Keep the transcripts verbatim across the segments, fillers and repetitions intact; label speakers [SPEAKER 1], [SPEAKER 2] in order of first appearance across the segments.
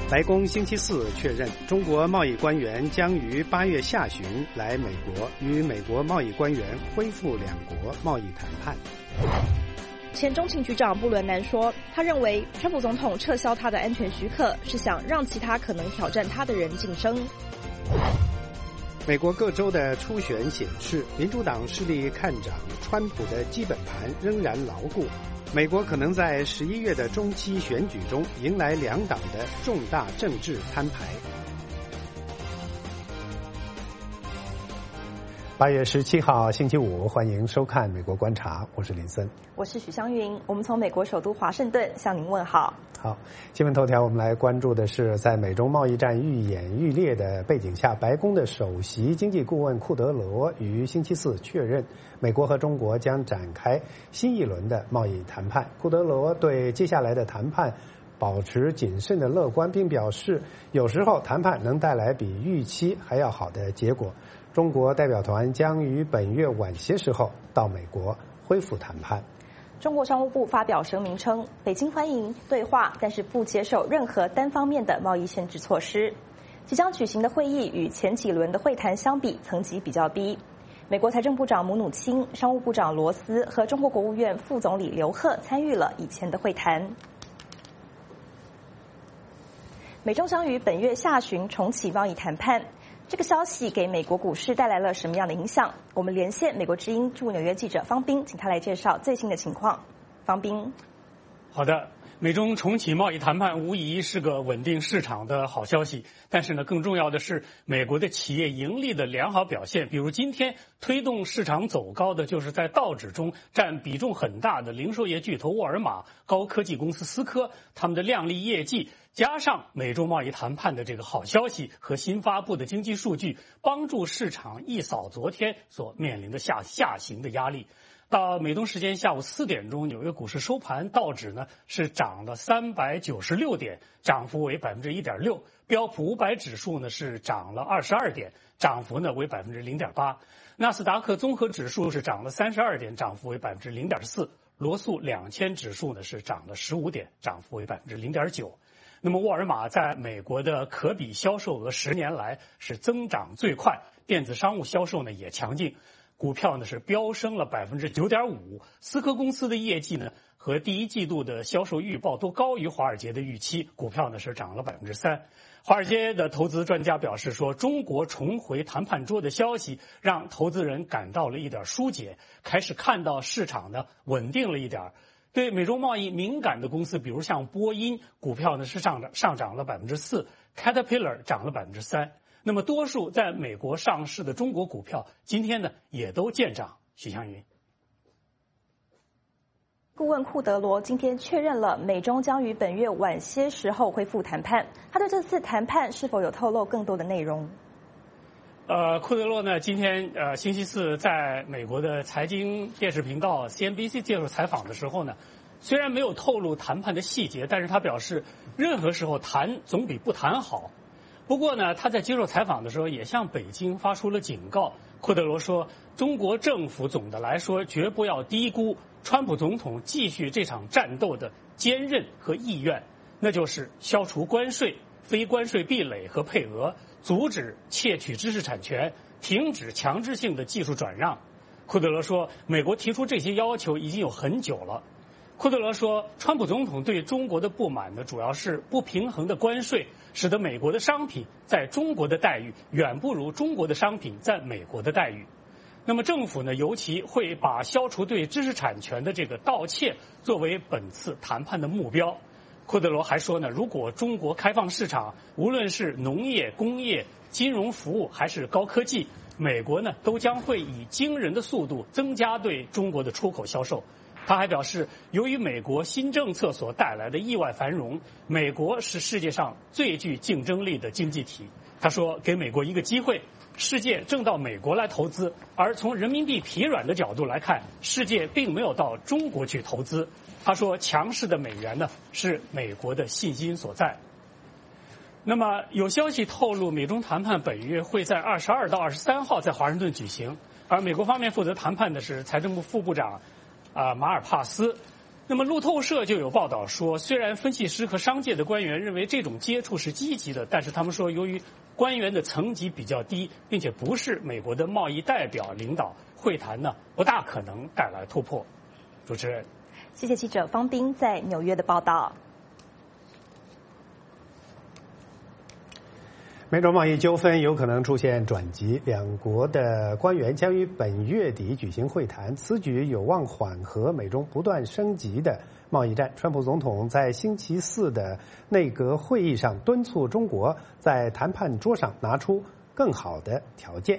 [SPEAKER 1] 白宫星期四确认，中国贸易官员将于八月下旬来美国，与美国贸易官员恢复两国贸易谈判。
[SPEAKER 2] 前中情局长布伦南说，他认为川普总统撤销他的安全许可，是想让其他可能挑战他的人晋升。
[SPEAKER 1] 美国各州的初选显示，民主党势力看涨，川普的基本盘仍然牢固。美国可能在十一月的中期选举中迎来两党的重大政治摊牌。八月十七号星期五，欢迎收看《美国观察》，我是林森，
[SPEAKER 2] 我是许湘云，我们从美国首都华盛顿向您问好。
[SPEAKER 1] 好，新闻头条我们来关注的是，在美中贸易战愈演愈烈的背景下，白宫的首席经济顾问库德罗于星期四确认，美国和中国将展开新一轮的贸易谈判。库德罗对接下来的谈判保持谨慎的乐观，并表示有时候谈判能带来比预期还要好的结果。中国代表团将于本月晚些时候到美国恢复谈判。
[SPEAKER 2] 中国商务部发表声明称，北京欢迎对话，但是不接受任何单方面的贸易限制措施。即将举行的会议与前几轮的会谈相比，层级比较低。美国财政部长姆努钦、商务部长罗斯和中国国务院副总理刘鹤参与了以前的会谈。美中将于本月下旬重启贸易谈判。这个消息给美国股市带来了什么样的影响？我们连线美国之音驻纽约记者方斌，请他来介绍最新的情况。方斌，
[SPEAKER 3] 好的。美中重启贸易谈判无疑是个稳定市场的好消息，但是呢，更重要的是美国的企业盈利的良好表现。比如今天推动市场走高的，就是在道指中占比重很大的零售业巨头沃尔玛、高科技公司思科，他们的亮丽业绩加上美中贸易谈判的这个好消息和新发布的经济数据，帮助市场一扫昨天所面临的下下行的压力。到美东时间下午四点钟，纽约股市收盘，道指呢是涨了三百九十六点，涨幅为百分之一点六；标普五百指数呢是涨了二十二点，涨幅呢为百分之零点八；纳斯达克综合指数是涨了三十二点，涨幅为百分之零点四；罗素两千指数呢是涨了十五点，涨幅为百分之零点九。那么沃尔玛在美国的可比销售额十年来是增长最快，电子商务销售呢也强劲。股票呢是飙升了百分之九点五，思科公司的业绩呢和第一季度的销售预报都高于华尔街的预期，股票呢是涨了百分之三。华尔街的投资专家表示说，中国重回谈判桌的消息让投资人感到了一点疏解，开始看到市场呢稳定了一点。对美中贸易敏感的公司，比如像波音，股票呢是上涨上涨了百分之四 ，Caterpillar 涨了百分之三。那么多数在美国上市的中国股票今天呢也都见涨。许湘云，
[SPEAKER 2] 顾问库德罗今天确认了美中将于本月晚些时候恢复谈判。他对这次谈判是否有透露更多的内容？
[SPEAKER 3] 呃，库德罗呢今天呃星期四在美国的财经电视频道 C N B C 接受采访的时候呢，虽然没有透露谈判的细节，但是他表示任何时候谈总比不谈好。不过呢，他在接受采访的时候也向北京发出了警告。库德罗说，中国政府总的来说绝不要低估川普总统继续这场战斗的坚韧和意愿，那就是消除关税、非关税壁垒和配额，阻止窃取知识产权，停止强制性的技术转让。库德罗说，美国提出这些要求已经有很久了。库德罗说，川普总统对中国的不满呢，主要是不平衡的关税，使得美国的商品在中国的待遇远不如中国的商品在美国的待遇。那么政府呢，尤其会把消除对知识产权的这个盗窃作为本次谈判的目标。库德罗还说呢，如果中国开放市场，无论是农业、工业、金融服务还是高科技，美国呢都将会以惊人的速度增加对中国的出口销售。他还表示，由于美国新政策所带来的意外繁荣，美国是世界上最具竞争力的经济体。他说，给美国一个机会，世界正到美国来投资，而从人民币疲软的角度来看，世界并没有到中国去投资。他说，强势的美元呢是美国的信心所在。那么有消息透露，美中谈判本月会在二十二到二十三号在华盛顿举行，而美国方面负责谈判的是财政部副部长啊，马尔帕斯。 那么路透社就有报道说，虽然分析师和商界的官员认为这种接触是积极的，但是他们说，由于官员的层级比较低，并且不是美国的贸易代表领导，会谈呢不大可能带来突破。主持人，
[SPEAKER 2] 谢谢记者方斌在纽约的报道。
[SPEAKER 1] 美中贸易纠纷有可能出现转机，两国的官员将于本月底举行会谈，此举有望缓和美中不断升级的贸易战。川普总统在星期四的内阁会议上敦促中国在谈判桌上拿出更好的条件。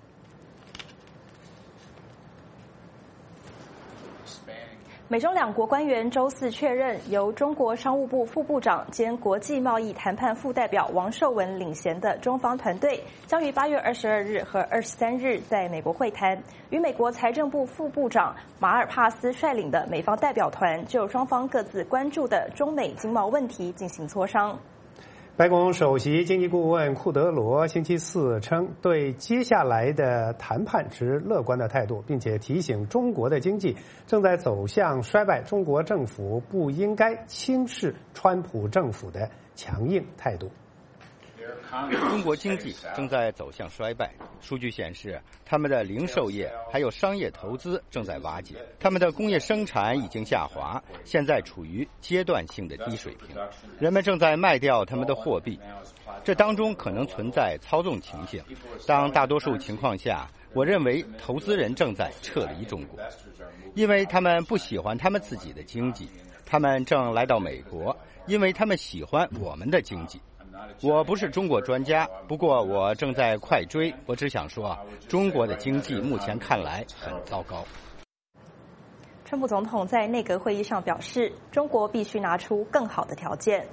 [SPEAKER 2] 美中两国官员周四确认，由中国商务部副部长兼国际贸易谈判副代表王受文领衔的中方团队，将于八月二十二日和二十三日在美国会谈，与美国财政部副部长马尔帕斯率领的美方代表团就双方各自关注的中美经贸问题进行磋商。
[SPEAKER 1] 白宫首席经济顾问库德罗星期四称，对接下来的谈判持乐观的态度，并且提醒中国的经济正在走向衰败，中国政府不应该轻视川普政府的强硬态度。
[SPEAKER 4] 中国经济正在走向衰败，数据显示，他们的零售业还有商业投资正在瓦解，他们的工业生产已经下滑，现在处于阶段性的低水平。人们正在卖掉他们的货币，这当中可能存在操纵情形。当大多数情况下，我认为投资人正在撤离中国，因为他们不喜欢他们自己的经济，他们正来到美国，因为他们喜欢我们的经济。我不是中国专家，不过我正在快追。我只想说，中国的经济目前看来很糟糕。
[SPEAKER 2] 川普总统在内阁会议上表示，中国必须拿出更好的条件。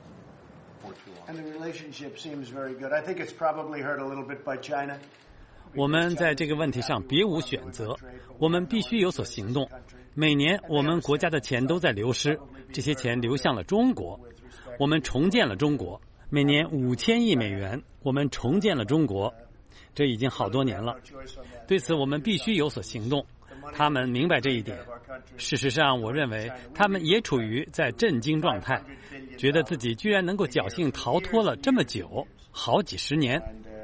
[SPEAKER 5] 我们在这个问题上别无选择，我们必须有所行动。每年我们国家的钱都在流失，这些钱流向了中国。我们重建了中国，每年五千亿美元，我们重建了中国，这已经好多年了。对此我们必须有所行动，他们明白这一点。事实上，我认为他们也处于在震惊状态，觉得自己居然能够侥幸逃脱了这么久，好几十年。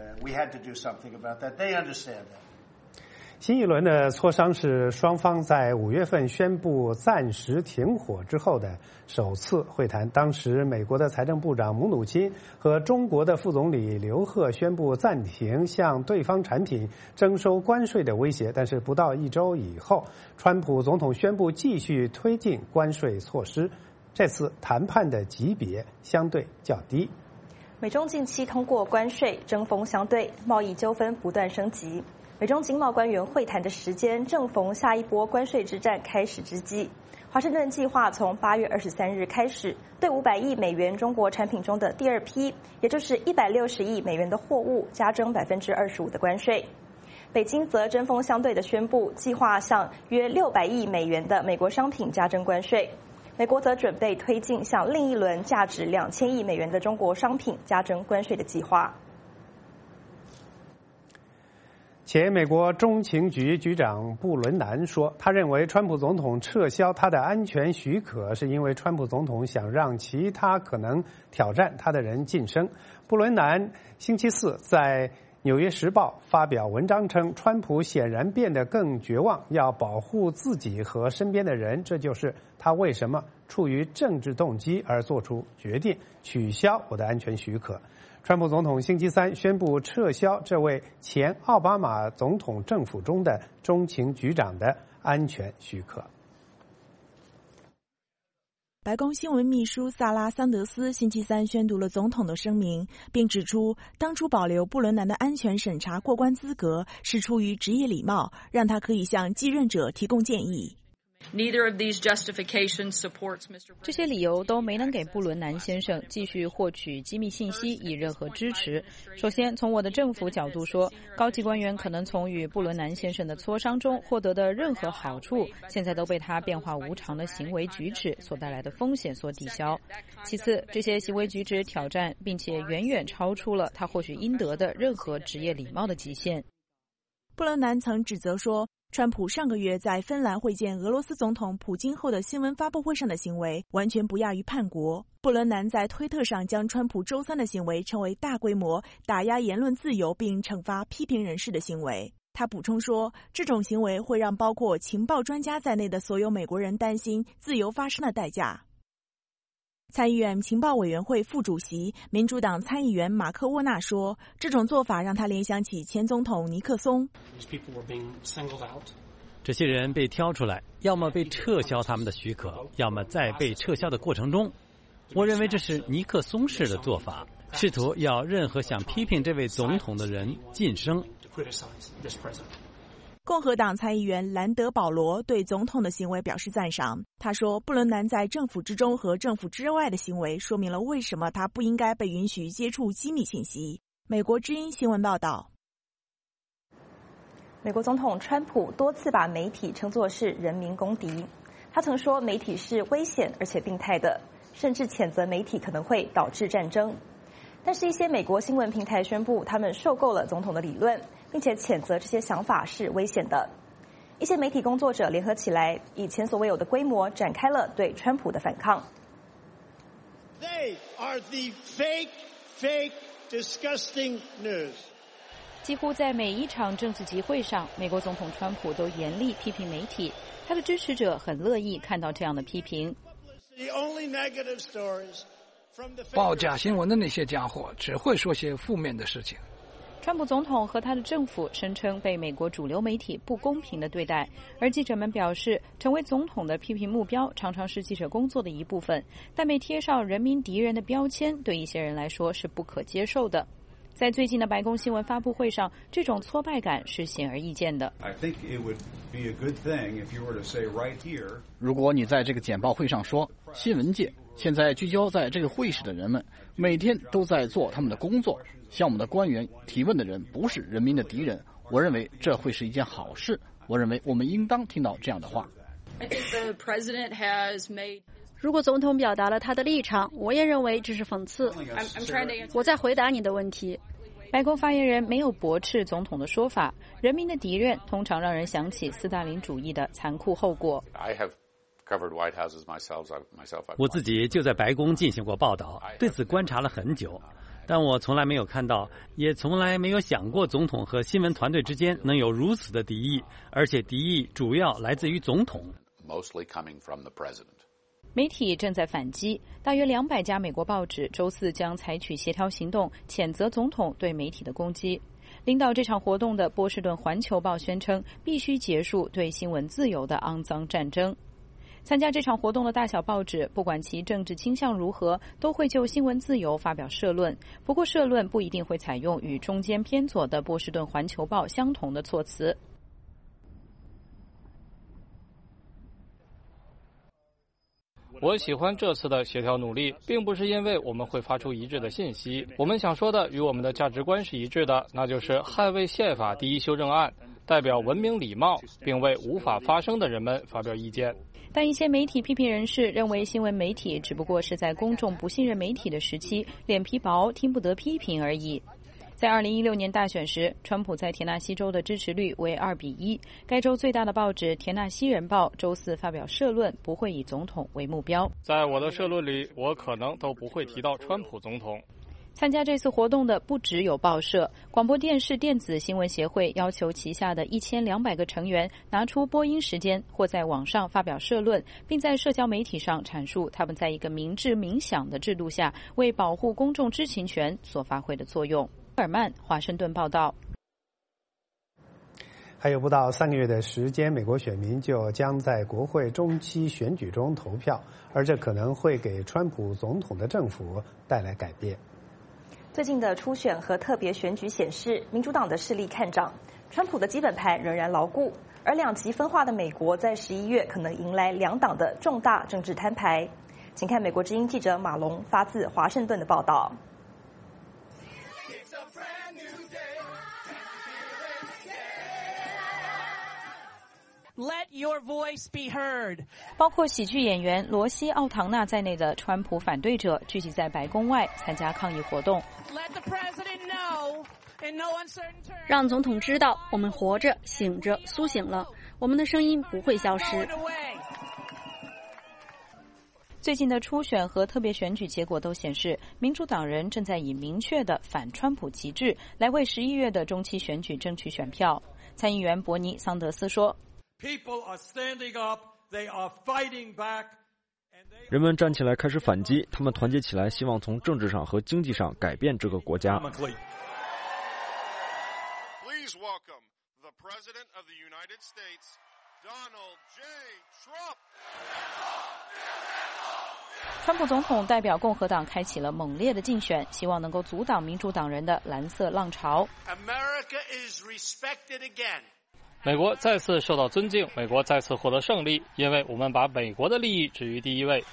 [SPEAKER 1] 新一轮的磋商是双方在五月份宣布暂时停火之后的首次会谈。当时，美国的财政部长姆努钦和中国的副总理刘鹤宣布暂停向对方产品征收关税的威胁。但是，不到一周以后，川普总统宣布继续推进关税措施。这次谈判的级别相对较低。
[SPEAKER 2] 美中近期通过关税针锋相对，贸易纠纷不断升级。美中经贸官员会谈的时间正逢下一波关税之战开始之际。华盛顿计划从八月二十三日开始，对五百亿美元中国产品中的第二批，也就是一百六十亿美元的货物加征百分之二十五的关税。北京则针锋相对地宣布，计划向约六百亿美元的美国商品加征关税。美国则准备推进向另一轮价值两千亿美元的中国商品加征关税的计划。
[SPEAKER 1] 前美国中情局局长布伦南说，他认为川普总统撤销他的安全许可是因为川普总统想让其他可能挑战他的人晋升。布伦南星期四在《纽约时报》发表文章称，川普显然变得更绝望，要保护自己和身边的人，这就是他为什么出于政治动机而做出决定取消我的安全许可。川普总统星期三宣布撤销这位前奥巴马总统政府中的中情局长的安全许可。
[SPEAKER 6] 白宫新闻秘书萨拉·桑德斯星期三宣读了总统的声明，并指出，当初保留布伦南的安全审查过关资格是出于职业礼貌，让他可以向继任者提供建议。
[SPEAKER 7] 这些理由都没能给布伦南先生继续获取机密信息以任何支持。首先，从我的政府角度说，高级官员可能从与布伦南先生的磋商中获得的任何好处，现在都被他变化无常的行为举止所带来的风险所抵消。其次，这些行为举止挑战并且远远超出了他或许应得的任何职业礼貌的极限。
[SPEAKER 6] 布伦南曾指责说， 川普上个月在芬兰会见俄罗斯总统普京后的新闻发布会上的行为，完全不亚于叛国。布伦南在推特上将川普周三的行为称为大规模打压言论自由并惩罚批评人士的行为。他补充说，这种行为会让包括情报专家在内的所有美国人担心自由发生的代价。参议院情报委员会副主席、民主党参议员马克沃纳说，这种做法让他联想起前总统尼克松。
[SPEAKER 5] 这些人被挑出来，要么被撤销他们的许可，要么在被撤销的过程中。我认为这是尼克松式的做法，试图要任何想批评这位总统的人晋升。
[SPEAKER 6] 共和党参议员兰德·保罗对总统的行为表示赞赏。他说，布伦南在政府之中和政府之外的行为说明了为什么他不应该被允许接触机密信息。美国之音新闻报道。
[SPEAKER 2] 美国总统川普多次把媒体称作是人民公敌，他曾说媒体是危险而且病态的，甚至谴责媒体可能会导致战争。但是，一些美国新闻平台宣布，他们受够了总统的理论，并且谴责这些想法是危险的。一些媒体工作者联合起来，以前所未有的规模展开了对川普的反抗。
[SPEAKER 8] They are the fake, fake, disgusting news.
[SPEAKER 7] 几乎在每一场政治集会上，美国总统川普都严厉批评媒体，他的支持者很乐意看到这样的批评。
[SPEAKER 9] 报假新闻的那些家伙只会说些负面的事情。
[SPEAKER 7] 川普总统和他的政府声称被美国主流媒体不公平地对待，而记者们表示，成为总统的批评目标常常是记者工作的一部分，但被贴上人民敌人的标签对一些人来说是不可接受的。在最近的白宫新闻发布会上，这种挫败感是显而易见的。
[SPEAKER 10] 如果你在这个简报会上说，新闻界现在聚焦在这个会议室的人们每天都在做他们的工作，向我们的官员提问的人不是人民的敌人，我认为这会是一件好事。我认为我们应当听到这样的话。
[SPEAKER 11] 如果总统表达了他的立场，我也认为这是讽刺。我在回答你的问题。
[SPEAKER 7] 白宫发言人没有驳斥总统的说法，人民的敌人通常让人想起斯大林主义的残酷后果。
[SPEAKER 5] 我自己就在白宫进行过报道，对此观察了很久，但我从来没有看到，也从来没有想过总统和新闻团队之间能有如此的敌意，而且敌意主要来自于总统。
[SPEAKER 7] 媒体正在反击，大约两百家美国报纸周四将采取协调行动，谴责总统对媒体的攻击。领导这场活动的波士顿环球报宣称，必须结束对新闻自由的肮脏战争。参加这场活动的大小报纸，不管其政治倾向如何，都会就新闻自由发表社论。不过，社论不一定会采用与中间偏左的波士顿环球报相同的措辞。
[SPEAKER 12] 我喜欢这次的协调努力，并不是因为我们会发出一致的信息。我们想说的与我们的价值观是一致的，那就是捍卫宪法第一修正案，代表文明礼貌，并为无法发声的人们发表意见。
[SPEAKER 7] 但一些媒体批评人士认为，新闻媒体只不过是在公众不信任媒体的时期，脸皮薄，听不得批评而已。在二零一六年大选时，川普在田纳西州的支持率为二比一。该州最大的报纸《田纳西人报》周四发表社论，不会以总统为目标。
[SPEAKER 12] 在我的社论里，我可能都不会提到川普总统。
[SPEAKER 7] 参加这次活动的不只有报社，广播电视电子新闻协会要求旗下的一千两百个成员拿出播音时间，或在网上发表社论，并在社交媒体上阐述他们在一个明智冥想的制度下为保护公众知情权所发挥的作用。尔曼，华盛顿报道。
[SPEAKER 1] 还有不到三个月的时间，美国选民就将在国会中期选举中投票，而这可能会给川普总统的政府带来改变。
[SPEAKER 2] 最近的初选和特别选举显示，民主党的势力看涨，川普的基本盘仍然牢固，而两极分化的美国在十一月可能迎来两党的重大政治摊牌。请看美国之音记者马龙发自华盛顿的报道。
[SPEAKER 13] Let your voice be heard.
[SPEAKER 7] 包括喜剧演员罗西·奥唐纳在内的川普反对者聚集在白宫外参加抗议活动。
[SPEAKER 13] Let the president know
[SPEAKER 11] 让总统知道我们活着、醒着、苏醒了，我们的声音不会消失。
[SPEAKER 7] 最近的初选和特别选举结果都显示，民主党人正在以明确的反川普旗帜来为十一月的中期选举争取选票。参议员伯尼·桑德斯说，
[SPEAKER 14] 人们站起来开始反击，他们团结起来，希望从政治上和经济上改变这个国家。
[SPEAKER 7] 川普总统代表共和党开启了猛烈的竞选，希望能够阻挡民主党人的蓝色浪潮。
[SPEAKER 12] 美国再次受到尊敬，美国再次获得胜利，因为我们把美国的利益置于第一位。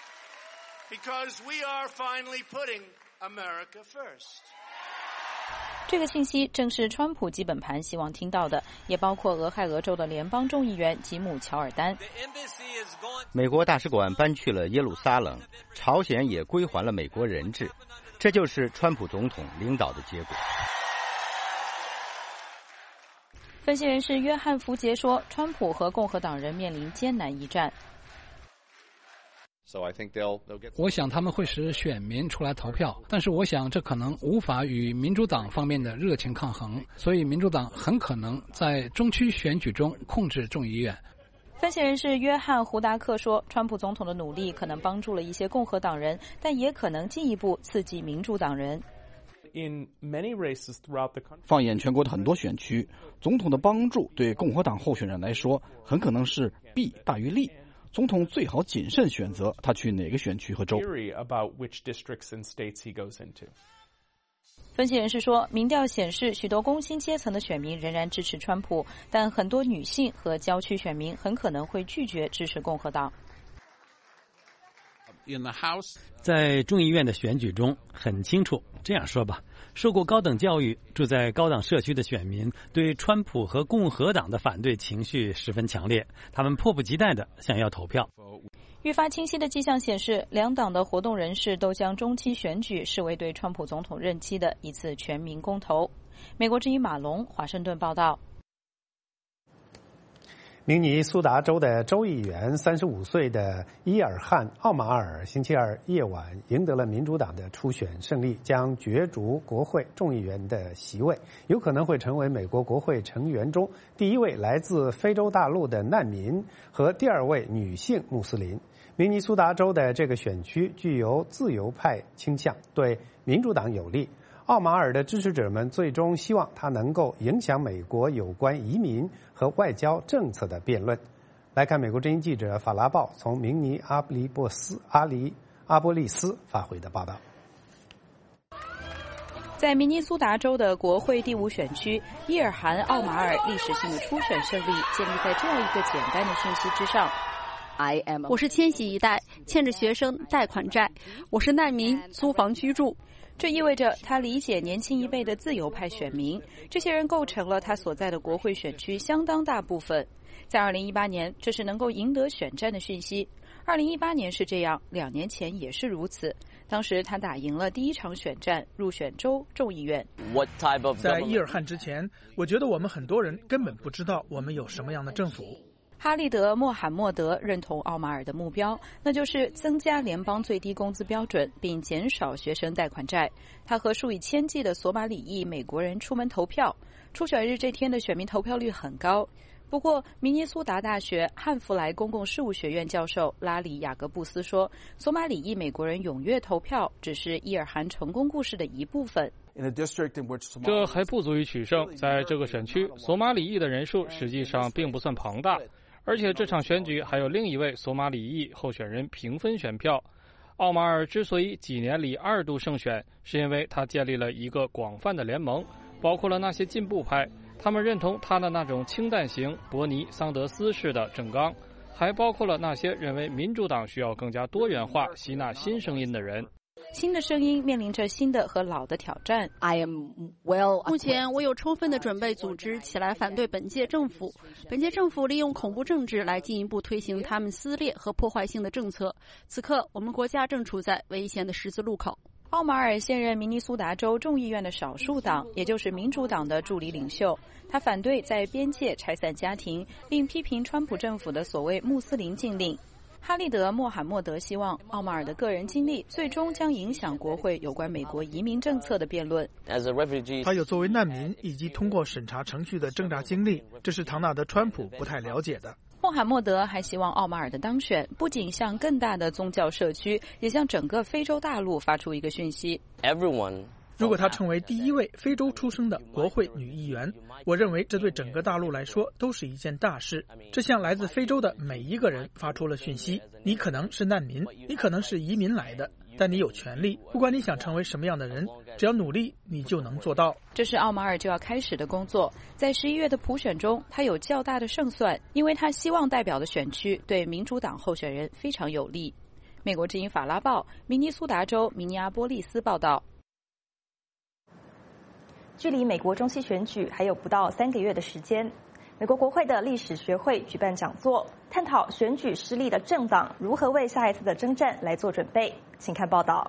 [SPEAKER 7] 这个信息正是川普基本盘希望听到的，也包括俄亥俄州的联邦众议员吉姆·乔尔丹。
[SPEAKER 4] 美国大使馆搬去了耶路撒冷，朝鲜也归还了美国人质，这就是川普总统领导的结果。
[SPEAKER 7] 分析人士约翰·福杰说，川普和共和党人面临艰难一战。
[SPEAKER 9] 我想他们会使选民出来投票，但是我想这可能无法与民主党方面的热情抗衡，所以民主党很可能在中期选举中控制众议院。
[SPEAKER 7] 分析人士约翰·胡达克说，川普总统的努力可能帮助了一些共和党人，但也可能进一步刺激民主党人。
[SPEAKER 10] 放眼全国的很多选区，总统的帮助对共和党候选人来说很可能是弊大于利。总统最好谨慎选择他去哪个选区和州。
[SPEAKER 7] 分析人士说，民调显示许多工薪阶层的选民仍然支持川普，但很多女性和郊区选民很可能会拒绝支持共和党。
[SPEAKER 5] 在众议院的选举中很清楚，这样说吧，受过高等教育、住在高档社区的选民对川普和共和党的反对情绪十分强烈，他们迫不及待地想要投票。
[SPEAKER 7] 愈发清晰的迹象显示，两党的活动人士都将中期选举视为对川普总统任期的一次全民公投。美国之音马龙华盛顿报道。
[SPEAKER 1] 明尼苏达州的州议员三十五岁的伊尔汗·奥马尔星期二夜晚赢得了民主党的初选胜利，将角逐国会众议员的席位，有可能会成为美国国会成员中第一位来自非洲大陆的难民和第二位女性穆斯林。明尼苏达州的这个选区具有自由派倾向，对民主党有利。奥马尔的支持者们最终希望他能够影响美国有关移民和外交政策的辩论。来看美国之音记者法拉鲍从明尼阿布利波斯阿里阿波利斯发回的报道。
[SPEAKER 7] 在明尼苏达州的国会第五选区，伊尔汗·奥马尔历史性的初选胜利建立在这样一个简单的讯息之上。
[SPEAKER 11] 我是千禧一代，欠着学生贷款债，我是难民，租房居住。
[SPEAKER 7] 这意味着他理解年轻一辈的自由派选民，这些人构成了他所在的国会选区相当大部分。在二零一八年，这是能够赢得选战的讯息。二零一八年是这样，两年前也是如此。当时他打赢了第一场选战，入选州众议院。
[SPEAKER 15] 在伊尔汗之前，我觉得我们很多人根本不知道我们有什么样的政府。
[SPEAKER 7] 哈利德·穆罕默德认同奥马尔的目标，那就是增加联邦最低工资标准，并减少学生贷款债。他和数以千计的索马里裔美国人出门投票。初选日这天的选民投票率很高。不过，明尼苏达大学汉弗莱公共事务学院教授拉里·雅各布斯说，索马里裔美国人踊跃投票只是伊尔汗成功故事的一部分。
[SPEAKER 12] 这还不足以取胜。在这个选区，索马里裔的人数实际上并不算庞大。而且这场选举还有另一位索马里裔候选人平分选票。奥马尔之所以几年里二度胜选，是因为他建立了一个广泛的联盟，包括了那些进步派，他们认同他的那种清淡型伯尼·桑德斯式的政纲，还包括了那些认为民主党需要更加多元化、吸纳新声音的人。
[SPEAKER 7] 新的声音面临着新的和老的挑战。
[SPEAKER 11] 目前我有充分的准备组织起来反对本届政府。本届政府利用恐怖政治来进一步推行他们撕裂和破坏性的政策。此刻，我们国家正处在危险的十字路口。
[SPEAKER 7] 奥马尔现任明尼苏达州众议院的少数党，也就是民主党的助理领袖。他反对在边界拆散家庭，并批评川普政府的所谓穆斯林禁令。哈利德·穆罕默德希望奥马尔的个人经历最终将影响国会有关美国移民政策的辩论。
[SPEAKER 15] 他有作为难民以及通过审查程序的挣扎经历，这是唐纳德·川普不太了解的。
[SPEAKER 7] 穆罕默德还希望奥马尔的当选不仅向更大的宗教社区，也向整个非洲大陆发出一个讯息。
[SPEAKER 15] 如果她成为第一位非洲出生的国会女议员，我认为这对整个大陆来说都是一件大事。这向来自非洲的每一个人发出了讯息：你可能是难民，你可能是移民来的，但你有权利。不管你想成为什么样的人，只要努力，你就能做到。
[SPEAKER 7] 这是奥马尔就要开始的工作。在十一月的普选中，他有较大的胜算，因为他希望代表的选区对民主党候选人非常有利。美国之音法拉报，明尼苏达州明尼阿波利斯报道。
[SPEAKER 2] 距离美国中期选举还有不到三个月的时间，美国国会的历史学会举办讲座，探讨选举失利的政党如何为下一次的征战来做准备。请看报道。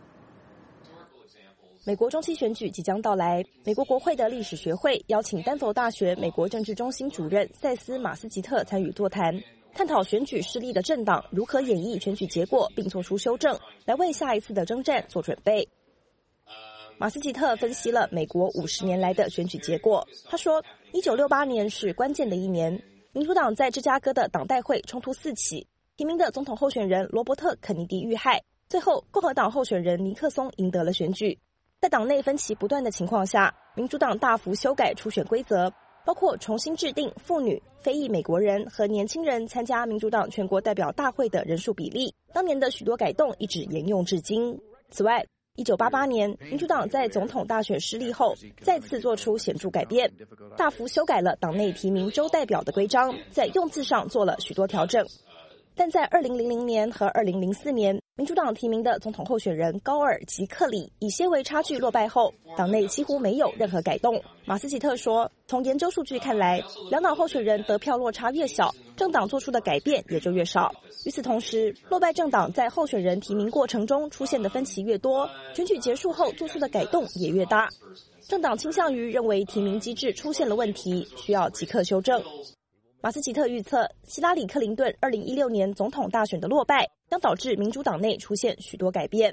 [SPEAKER 2] 美国中期选举即将到来，美国国会的历史学会邀请丹佛大学美国政治中心主任塞斯·马斯吉特参与座谈，探讨选举失利的政党如何演绎选举结果并做出修正，来为下一次的征战做准备。马斯吉特分析了美国五十年来的选举结果。他说，一九六八年是关键的一年，民主党在芝加哥的党代会冲突四起，提名的总统候选人罗伯特·肯尼迪遇害，最后共和党候选人尼克松赢得了选举。在党内分歧不断的情况下，民主党大幅修改初选规则，包括重新制定妇女、非裔美国人和年轻人参加民主党全国代表大会的人数比例。当年的许多改动一直沿用至今。此外，一九八八年，民主党在总统大选失利后，再次做出显著改变，大幅修改了党内提名州代表的规章，在用字上做了许多调整。但在二零零零年和二零零四年，民主党提名的总统候选人高尔及克里以些微差距落败后，党内几乎没有任何改动。马斯吉特说，从研究数据看来，两党候选人得票落差越小，政党做出的改变也就越少。与此同时，落败政党在候选人提名过程中出现的分歧越多，选举结束后做出的改动也越大。政党倾向于认为提名机制出现了问题，需要即刻修正。马斯吉特预测，希拉里·克林顿二零一六年总统大选的落败将导致民主党内出现许多改变。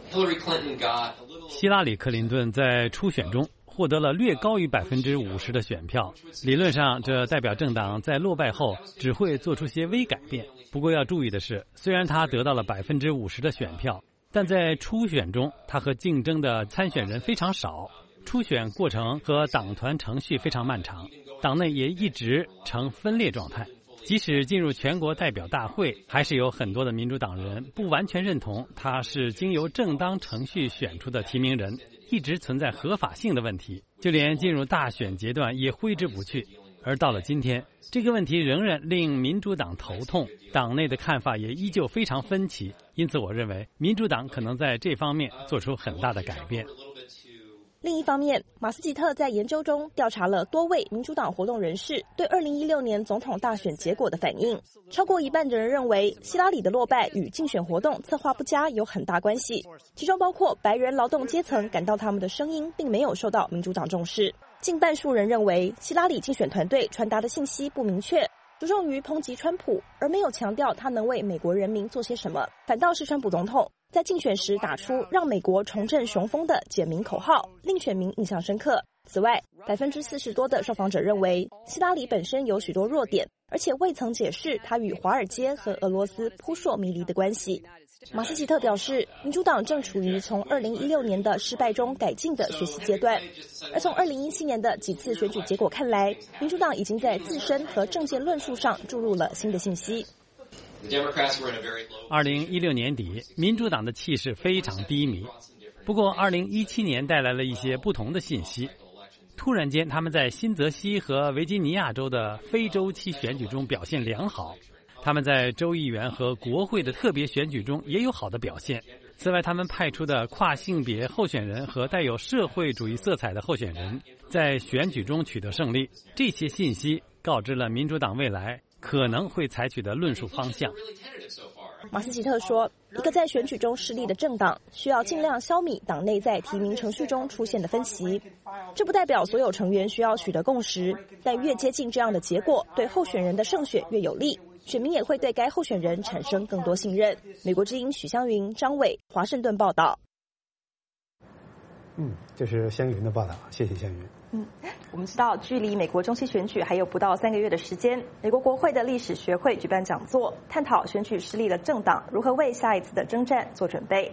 [SPEAKER 5] 希拉里·克林顿在初选中获得了略高于百分之五十的选票，理论上这代表政党在落败后只会做出些微改变。不过要注意的是，虽然他得到了百分之五十的选票，但在初选中他和竞争的参选人非常少，初选过程和党团程序非常漫长，党内也一直呈分裂状态。即使进入全国代表大会，还是有很多的民主党人不完全认同他是经由正当程序选出的提名人，一直存在合法性的问题，就连进入大选阶段也挥之不去。而到了今天，这个问题仍然令民主党头痛，党内的看法也依旧非常分歧。因此我认为民主党可能在这方面做出很大的改变。
[SPEAKER 2] 另一方面，马斯吉特在研究中调查了多位民主党活动人士对二零一六年总统大选结果的反应，超过一半的人认为希拉里的落败与竞选活动策划不佳有很大关系，其中包括白人劳动阶层感到他们的声音并没有受到民主党重视。近半数人认为希拉里竞选团队传达的信息不明确，着重于抨击川普，而没有强调他能为美国人民做些什么，反倒是川普总统在竞选时打出让美国重振雄风的简明口号，令选民印象深刻。此外，百分之四十多的受访者认为希拉里本身有许多弱点，而且未曾解释他与华尔街和俄罗斯扑朔迷离的关系。马斯吉特表示，民主党正处于从二零一六年的失败中改进的学习阶段，而从二零一七年的几次选举结果看来，民主党已经在自身和政见论述上注入了新的信息。
[SPEAKER 5] 二零一六年底，民主党的气势非常低迷。不过二零一七年带来了一些不同的信息。突然间，他们在新泽西和维吉尼亚州的非周期选举中表现良好。他们在州议员和国会的特别选举中也有好的表现。此外，他们派出的跨性别候选人和带有社会主义色彩的候选人在选举中取得胜利。这些信息告知了民主党未来可能会采取的论述方向。
[SPEAKER 2] 马斯奇特说，一个在选举中失利的政党需要尽量消弭党内在提名程序中出现的分歧。这不代表所有成员需要取得共识，但越接近这样的结果，对候选人的胜选越有利，选民也会对该候选人产生更多信任。美国之音许湘云、张伟，华盛顿报道。
[SPEAKER 1] 嗯，这是湘云的报道，谢谢湘云。
[SPEAKER 2] 嗯，我们知道，距离美国中期选举还有不到三个月的时间，美国国会的历史学会举办讲座，探讨选举失利的政党如何为下一次的征战做准备。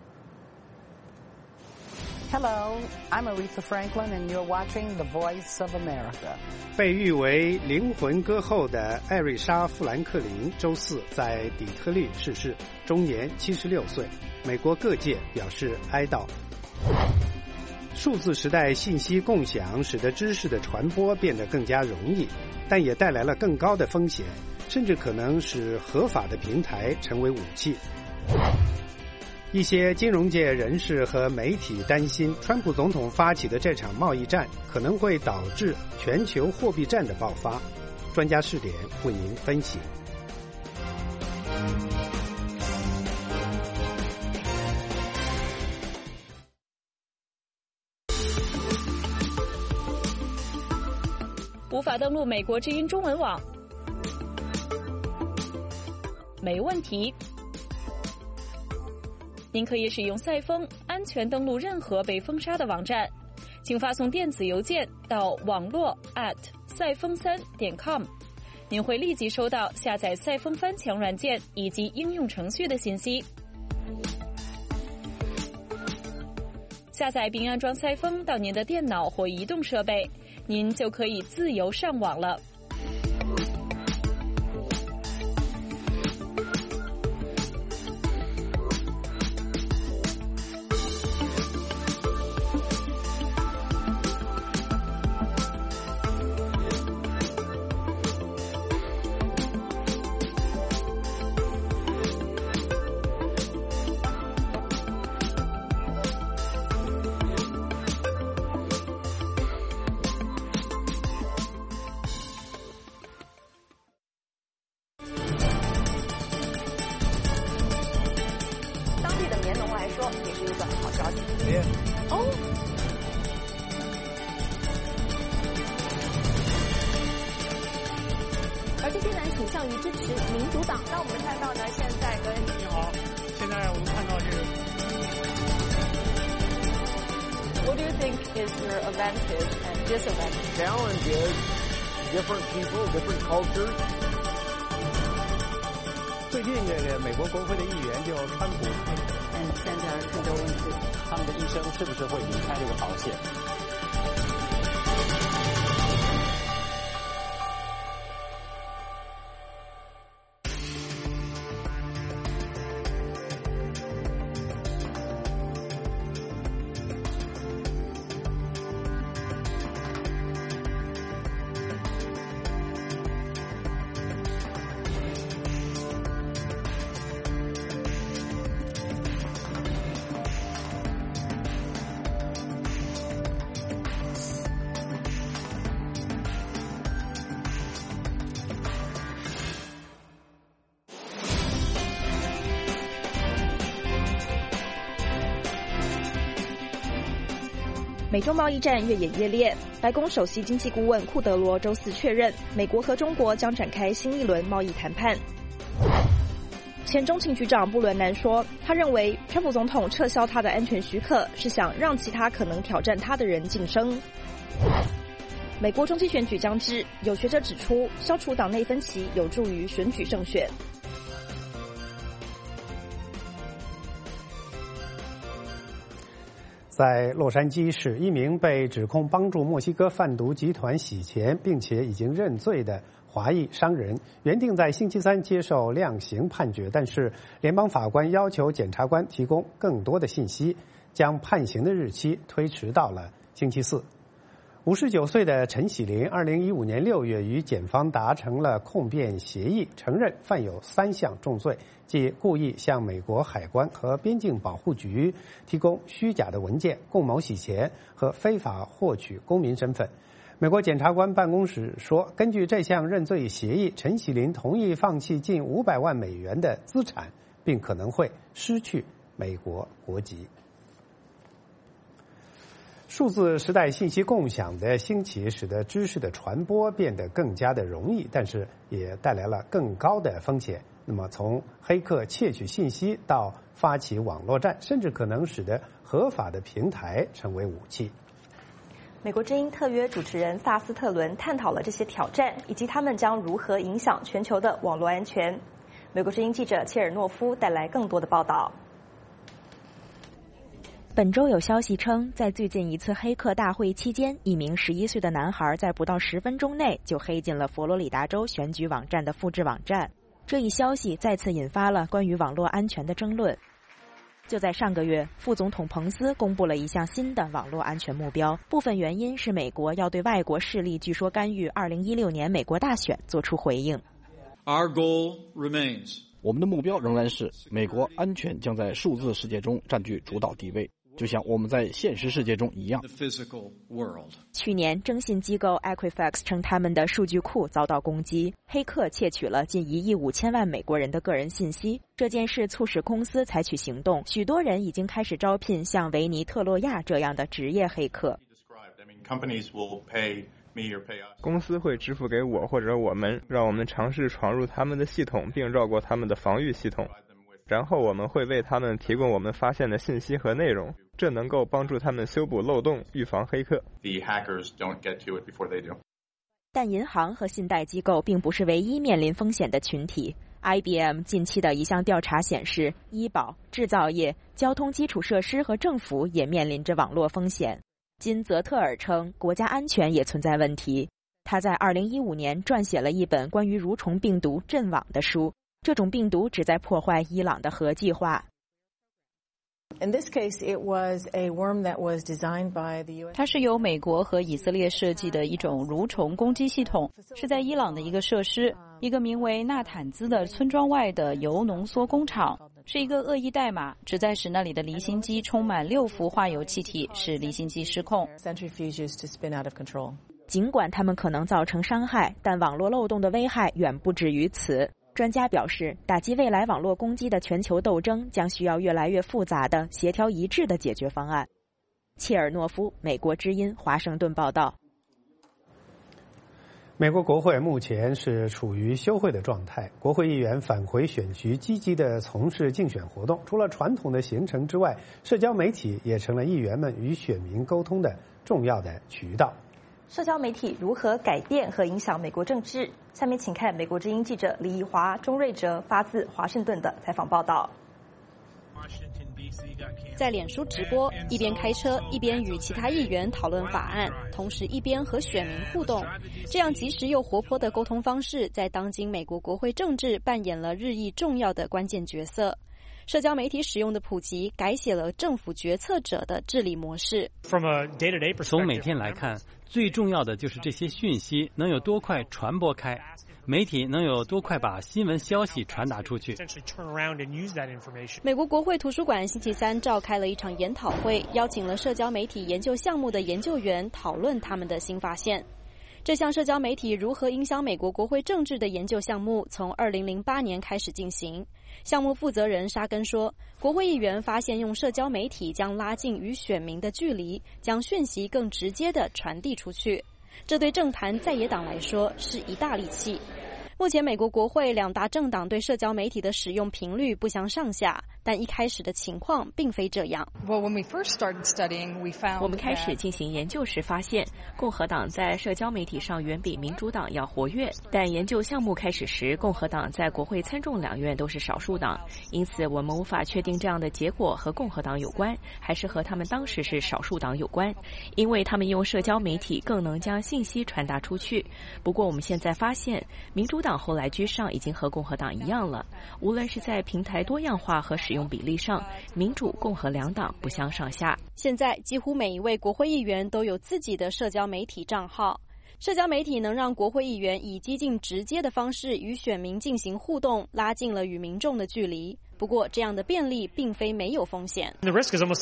[SPEAKER 16] Hello, I'm Aretha Franklin, and you're watching The Voice of America.
[SPEAKER 1] 被誉为灵魂歌后的艾瑞莎·富兰克林周四在底特律逝世，终年七十六岁。美国各界表示哀悼。数字时代信息共享使得知识的传播变得更加容易，但也带来了更高的风险，甚至可能使合法的平台成为武器。一些金融界人士和媒体担心，川普总统发起的这场贸易战可能会导致全球货币战的爆发。专家视点为您分析。
[SPEAKER 7] 无法登录美国之音中文网？没问题。您可以使用赛风安全登录任何被封杀的网站，请发送电子邮件到网络 at 赛风三点 com， 您会立即收到下载赛风翻墙软件以及应用程序的信息。下载并安装赛风到您的电脑或移动设备，您就可以自由上网了。
[SPEAKER 1] 最近这个美国国会的议员就川普，
[SPEAKER 16] 嗯，现在很多问题，
[SPEAKER 17] 他们的一生是不是会离开这个保险？
[SPEAKER 2] 美中贸易战越演越烈，白宫首席经济顾问库德罗周四确认，美国和中国将展开新一轮贸易谈判。前中情局长布伦南说，他认为川普总统撤销他的安全许可，是想让其他可能挑战他的人晋升。美国中期选举将至，有学者指出，消除党内分歧有助于选举胜选。
[SPEAKER 1] 在洛杉矶市，一名被指控帮助墨西哥贩毒集团洗钱，并且已经认罪的华裔商人，原定在星期三接受量刑判决，但是联邦法官要求检察官提供更多的信息，将判刑的日期推迟到了星期四。五十九岁的陈喜林，二零一五年六月与检方达成了控辩协议，承认犯有三项重罪，即故意向美国海关和边境保护局提供虚假的文件，共谋洗钱和非法获取公民身份。 美国检察官办公室说，根据这项认罪协议，陈锡林同意放弃近五百万美元的资产，并可能会失去美国国籍。数字时代信息共享的兴起，使得知识的传播变得更加的容易，但是也带来了更高的风险。那么，从黑客窃取信息到发起网络战，甚至可能使得合法的平台成为武器。
[SPEAKER 2] 美国之音特约主持人萨斯特伦探讨了这些挑战，以及他们将如何影响全球的网络安全。美国之音记者切尔诺夫带来更多的报道。
[SPEAKER 6] 本周有消息称，在最近一次黑客大会期间，一名十一岁的男孩在不到十分钟内就黑进了佛罗里达州选举网站的复制网站。这一消息再次引发了关于网络安全的争论。就在上个月，副总统彭斯公布了一项新的网络安全目标，部分原因是美国要对外国势力据说干预二零一六年美国大选做出回应。
[SPEAKER 18] Our goal remains.
[SPEAKER 10] 我们的目标仍然是美国安全将在数字世界中占据主导地位，就像我们在现实世界中一样。
[SPEAKER 6] 去年，征信机构 Equifax 称他们的数据库遭到攻击，黑客窃取了近一亿五千万美国人的个人信息。这件事促使公司采取行动，许多人已经开始招聘像维尼特洛亚这样的职业黑客。
[SPEAKER 19] 公司会支付给我或者我们，让我们尝试闯入他们的系统，并绕过他们的防御系统。然后我们会为他们提供我们发现的信息和内容，这能够帮助他们修补漏洞，预防黑客。
[SPEAKER 6] 但银行和信贷机构并不是唯一面临风险的群体。I B M 近期的一项调查显示，医保、制造业、交通基础设施和政府也面临着网络风险。金泽特尔称，国家安全也存在问题。他在二零一五年撰写了一本关于蠕虫病毒阵网的书。这种病毒旨在破坏伊朗的核计划。
[SPEAKER 7] 它是由美国和以色列设计的一种蠕虫攻击系统，是在伊朗的一个设施，一个名为纳坦兹的村庄外的铀浓缩工厂，是一个恶意代码，旨在使那里的离心机充满六氟化铀气体，使离心机失控。
[SPEAKER 6] 尽管它们可能造成伤害，但网络漏洞的危害远不止于此。专家表示，打击未来网络攻击的全球斗争将需要越来越复杂的、协调一致的解决方案。切尔诺夫，美国之音，华盛顿报道。
[SPEAKER 1] 美国国会目前是处于休会的状态，国会议员返回选区，积极地从事竞选活动。除了传统的行程之外，社交媒体也成了议员们与选民沟通的重要的渠道。
[SPEAKER 2] 社交媒体如何改变和影响美国政治？下面请看美国之音记者李怡华、钟瑞哲发自华盛顿的采访报道。
[SPEAKER 11] 在脸书直播，一边开车一边与其他议员讨论法案，同时一边和选民互动。这样及时又活泼的沟通方式，在当今美国国会政治扮演了日益重要的关键角色。社交媒体使用的普及，改写了政府决策者的治理模式。
[SPEAKER 5] 从每天来看，最重要的就是这些讯息能有多快传播开，媒体能有多快把新闻消息传达出去。
[SPEAKER 11] 美国国会图书馆星期三召开了一场研讨会，邀请了社交媒体研究项目的研究员讨论他们的新发现。这项社交媒体如何影响美国国会政治的研究项目从二零零八年开始进行。项目负责人沙根说，国会议员发现用社交媒体将拉近与选民的距离，将讯息更直接地传递出去。这对政坛在野党来说是一大利器。目前美国国会两大政党对社交媒体的使用频率不相上下，但一开始的情况并非这样。
[SPEAKER 20] 我们开始进行研究时发现，共和党在社交媒体上远比民主党要活跃，但研究项目开始时，共和党在国会参众两院都是少数党，因此我们无法确定这样的结果和共和党有关，还是和他们当时是少数党有关，因为他们用社交媒体更能将信息传达出去。不过我们现在发现，民主党后来居上已经和共和党一样了，无论是在平台多样化和使用比例上，民主共和两党不相上下。
[SPEAKER 11] 现在几乎每一位国会议员都有自己的社交媒体账号。社交媒体能让国会议员以激进直接的方式与选民进行互动，拉近了与民众的距离。 不过，这样的便利并非没有风险。
[SPEAKER 5] 它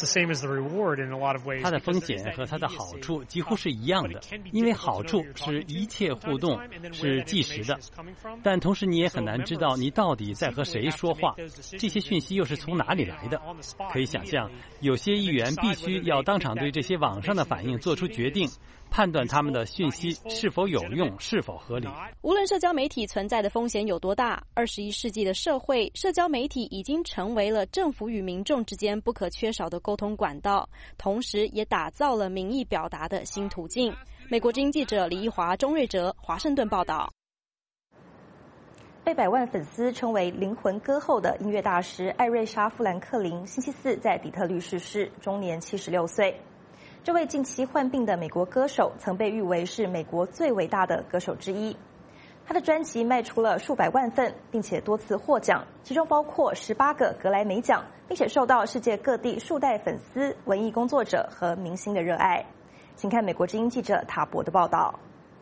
[SPEAKER 5] 的风险和它的好处几乎是一样的，因为好处是一切互动是即时的，但同时你也很难知道你到底在和谁说话，这些讯息又是从哪里来的。可以想象，有些议员必须要当场对这些网上的反应做出决定，判断他们的讯息是否有用，是否合理。
[SPEAKER 11] 无论社交媒体存在的风险有多大，二十一世纪的社会，社交媒体已经成为了政府与民众之间不可缺少的沟通管道，同时也打造了民意表达的新途径。美国之音记者李一华、钟瑞哲，华盛顿报道。
[SPEAKER 2] 被百万粉丝称为灵魂歌后的音乐大师艾瑞莎·富兰克林，星期四在底特律逝世，终年七十六岁。这位近期患病的美国歌手曾被誉为是美国最伟大的歌手之一。他的专辑卖出了数百万份，并且多次获奖，其中包括十八个格莱美奖，并且受到世界各地数代粉丝、文艺工作者和明星的热爱。请看美国之音记者塔博的报道。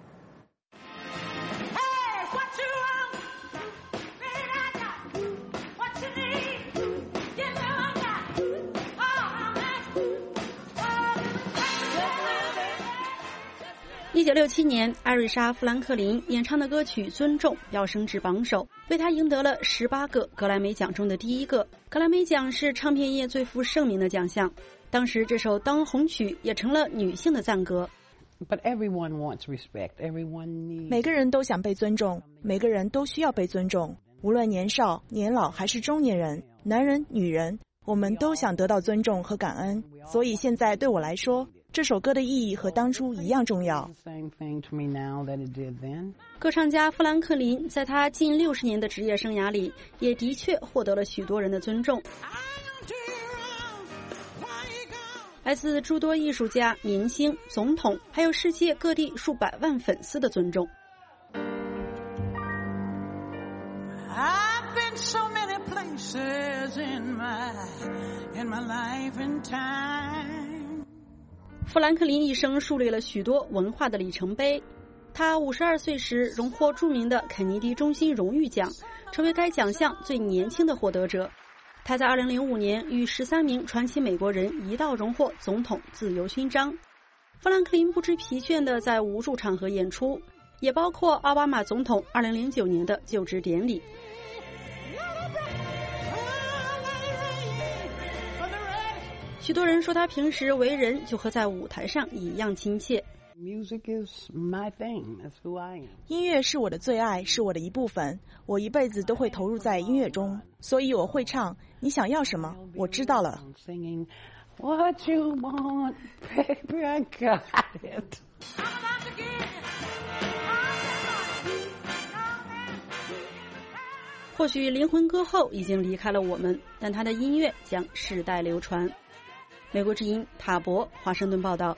[SPEAKER 21] 一九六七年，艾瑞莎·富兰克林演唱的歌曲《尊重》要升至榜首，为她赢得了十八个格莱美奖中的第一个。格莱美奖是唱片业最负盛名的奖项，当时这首当红曲也成了女性的赞歌。
[SPEAKER 16] But everyone wants respect. Everyone needs.
[SPEAKER 6] 每个人都想被尊重，每个人都需要被尊重，无论年少、年老还是中年人，男人、女人，我们都想得到尊重和感恩。所以现在对我来说，这首歌的意义和当初一样重要。
[SPEAKER 21] 歌唱家富兰克林在他近六十年的职业生涯里，也的确获得了许多人的尊重，来自诸多艺术家、明星、总统，还有世界各地数百万粉丝的尊重。
[SPEAKER 22] I've been so many places in my in my life and time.
[SPEAKER 21] 富兰克林一生树立了许多文化的里程碑。他五十二岁时荣获著名的肯尼迪中心荣誉奖，成为该奖项最年轻的获得者。他在二零零五年与十三名传奇美国人一道荣获总统自由勋章。富兰克林不知疲倦地在无数场合演出，也包括奥巴马总统二零零九年的就职典礼。许多人说他平时为人就和在舞台上一样亲切。
[SPEAKER 6] 音乐是我的最爱，是我的一部分，我一辈子都会投入在音乐中，所以我会唱你想要什么，我知道了。
[SPEAKER 16] What you want, baby, I got it.
[SPEAKER 21] 或许灵魂歌后已经离开了我们，但他的音乐将世代流传。美国之音塔博，华盛顿报道。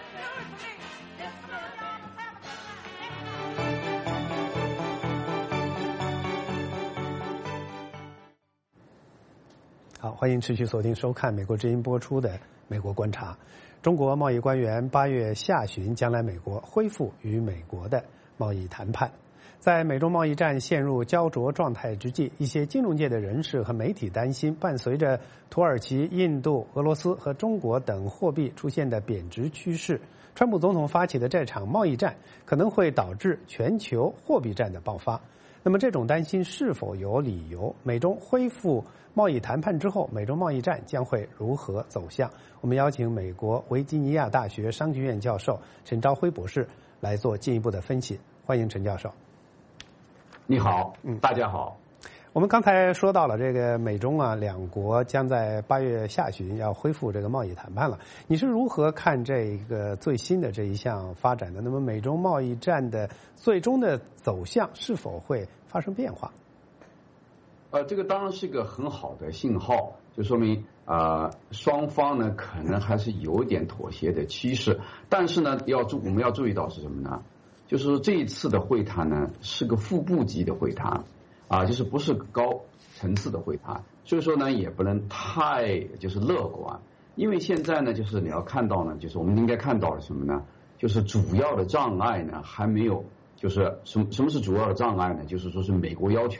[SPEAKER 1] 好，欢迎持续锁定收看美国之音播出的《美国观察》。中国贸易官员八月下旬将来美国，恢复与美国的贸易谈判。在美中贸易战陷入焦灼状态之际，一些金融界的人士和媒体担心，伴随着土耳其、印度、俄罗斯和中国等货币出现的贬值趋势，川普总统发起的这场贸易战可能会导致全球货币战的爆发。那么这种担心是否有理由？美中恢复贸易谈判之后，美中贸易战将会如何走向？我们邀请美国维吉尼亚大学商学院教授陈朝辉博士来做进一步的分析。欢迎陈教授。
[SPEAKER 23] 你好，嗯，大家好。
[SPEAKER 1] 我们刚才说到了这个美中啊两国将在八月下旬要恢复这个贸易谈判了，你是如何看这个最新的这一项发展的？那么美中贸易战的最终的走向是否会发生变化？
[SPEAKER 23] 呃，这个当然是一个很好的信号，就说明啊、呃、双方呢可能还是有点妥协的趋势，但是呢要注我们要注意到是什么呢？就是说这一次的会谈呢是个副部级的会谈，啊，就是不是高层次的会谈，所以说呢也不能太就是乐观，因为现在呢就是你要看到呢，就是我们应该看到的什么呢？就是主要的障碍呢还没有，就是什么什么是主要的障碍呢？就是说是美国要求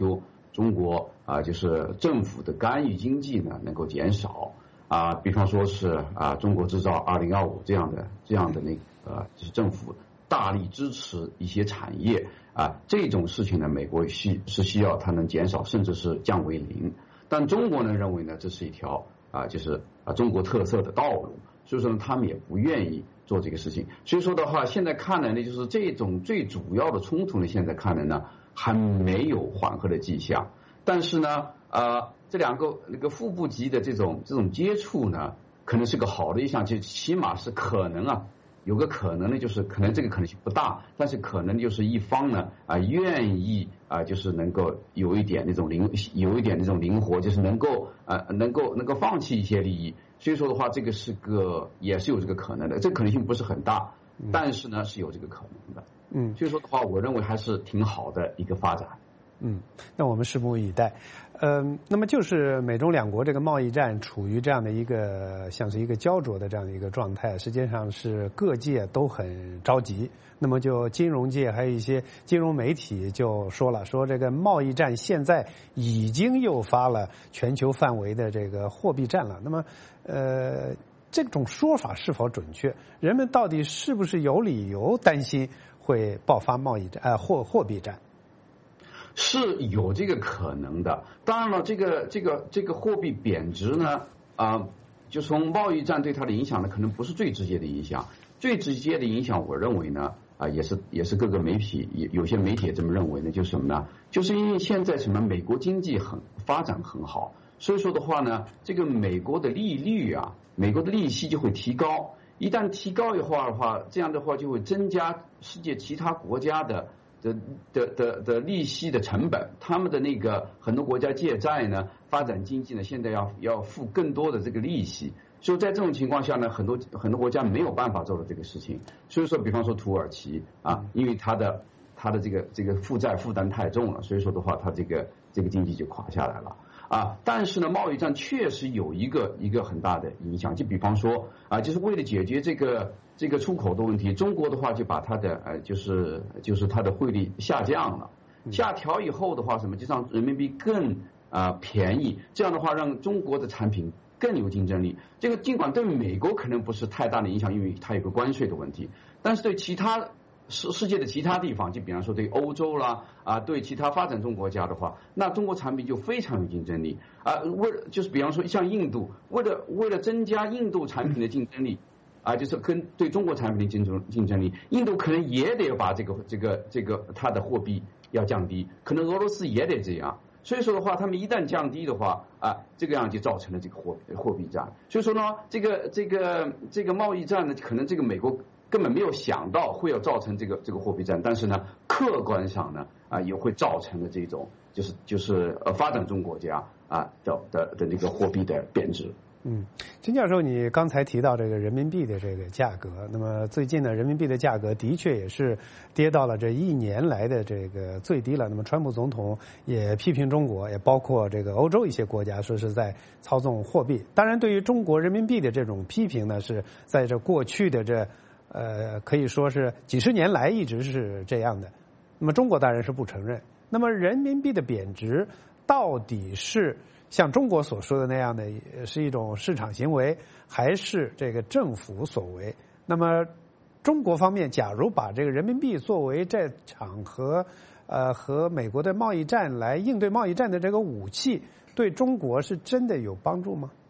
[SPEAKER 23] 中国啊，就是政府的干预经济呢能够减少啊，比方说是啊中国制造二零二五这样的这样的那个就是政府大力支持一些产业啊，这种事情呢，美国需是需要它能减少，甚至是降为零。但中国呢认为呢，这是一条啊就是啊中国特色的道路，所以说呢，他们也不愿意做这个事情。所以说的话，现在看来呢，就是这种最主要的冲突呢，现在看来呢还没有缓和的迹象。但是呢，呃，这两个那个副部级的这种这种接触呢，可能是个好的一项，就起码是可能啊。有个可能呢，就是可能这个可能性不大，但是可能就是一方呢啊、呃、愿意啊、呃、就是能够有一点那种灵有一点那种灵活，就是能够啊、呃、能够能够放弃一些利益。所以说的话，这个是个也是有这个可能的，这个可能性不是很大，但是呢是有这个可能的。嗯，所以说的话，我认为还是挺好的一个发展。
[SPEAKER 1] 嗯，那我们拭目以待。嗯，那么就是美中两国这个贸易战处于这样的一个像是一个焦灼的这样的一个状态，实际上是各界都很着急。那么就金融界还有一些金融媒体就说了，说这个贸易战现在已经诱发了全球范围的这个货币战了。那么呃，这种说法是否准确？人们到底是不是有理由担心会爆发贸易战呃货货币战？
[SPEAKER 23] 是有这个可能的。当然了，这个这个这个货币贬值呢，啊、呃，就从贸易战对它的影响呢，可能不是最直接的影响。最直接的影响，我认为呢，啊、呃，也是也是各个媒体也有些媒体也这么认为呢，就是什么呢？就是因为现在什么美国经济很发展很好，所以说的话呢，这个美国的利率啊，美国的利息就会提高。一旦提高的话的话，这样的话就会增加世界其他国家的。的的的的利息的成本，他们的那个很多国家借债呢，发展经济呢，现在要要付更多的这个利息，所以在这种情况下呢，很多很多国家没有办法做到这个事情。所以说，比方说土耳其啊，因为它的它的这个这个负债负担太重了，所以说的话，它这个这个经济就垮下来了啊。但是呢，贸易战确实有一个一个很大的影响，就比方说啊，就是为了解决这个。这个出口的问题，中国的话就把它的呃，就是就是它的汇率下降了，下调以后的话，什么就让人民币更啊、呃、便宜，这样的话让中国的产品更有竞争力。这个尽管对美国可能不是太大的影响，因为它有个关税的问题，但是对其他世世界的其他地方，就比方说对欧洲啦啊，对其他发展中国家的话，那中国产品就非常有竞争力啊。为就是比方说像印度，为了为了增加印度产品的竞争力。啊，就是跟对中国产品的竞争竞争力，印度可能也得把这个这个这个它的货币要降低，可能俄罗斯也得这样。所以说的话，他们一旦降低的话，啊，这个样就造成了这个货货币战。所以说呢，这个这个这个贸易战呢，可能这个美国根本没有想到会要造成这个这个货币战，但是呢，客观上呢，啊，也会造成了这种就是就是呃发展中国家啊的的的那个货币的贬值。
[SPEAKER 1] 嗯，金教授，你刚才提到这个人民币的这个价格，那么最近呢，人民币的价格的确也是跌到了这一年来的这个最低了。那么，川普总统也批评中国，也包括这个欧洲一些国家，说是在操纵货币。当然，对于中国人民币的这种批评呢，是在这过去的这呃可以说是几十年来一直是这样的。那么，中国当然是不承认。那么，人民币的贬值到底是像中国所说的那样的是一种市场行为，还是这个政府所为？那么中国方面假如把这个人民币作为这场和呃和美国的贸易战来应对贸易战的这个武器，对中国是真的有帮助吗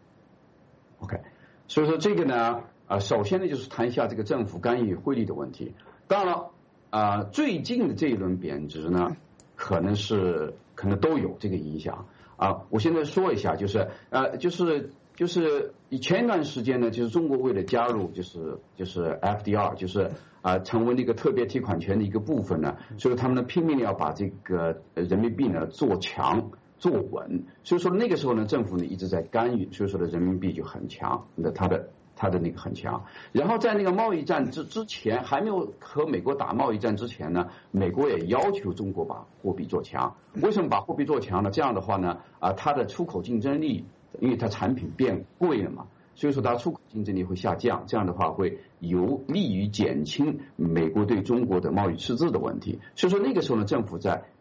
[SPEAKER 23] ？OK， 所以说这个呢，啊，首先呢就是谈一下这个政府干预汇率的问题。当然了，啊，最近的这一轮贬值呢，可能是可能都有这个影响。啊，我现在说一下，就是呃，就是就是以前一段时间呢，就是中国为了加入就是就是 F D R， 就是啊、呃、成为那个特别提款权的一个部分呢，所以他们呢拼命的要把这个人民币呢做强做稳，所以说那个时候呢，政府呢一直在干预，所以说的人民币就很强，那它的。它的那个很强，然后在那个贸易战之之前，还没有和美国打贸易战之前呢，美国也要求中国把货币做强。为什么把货币做强呢？这样的话呢，啊，它的出口竞争力，因为它产品变贵了嘛，所以说它出口竞争力会下降。这样的话会有利于减轻美国对中国的贸易赤字的问题。所以说那个时候呢，政府在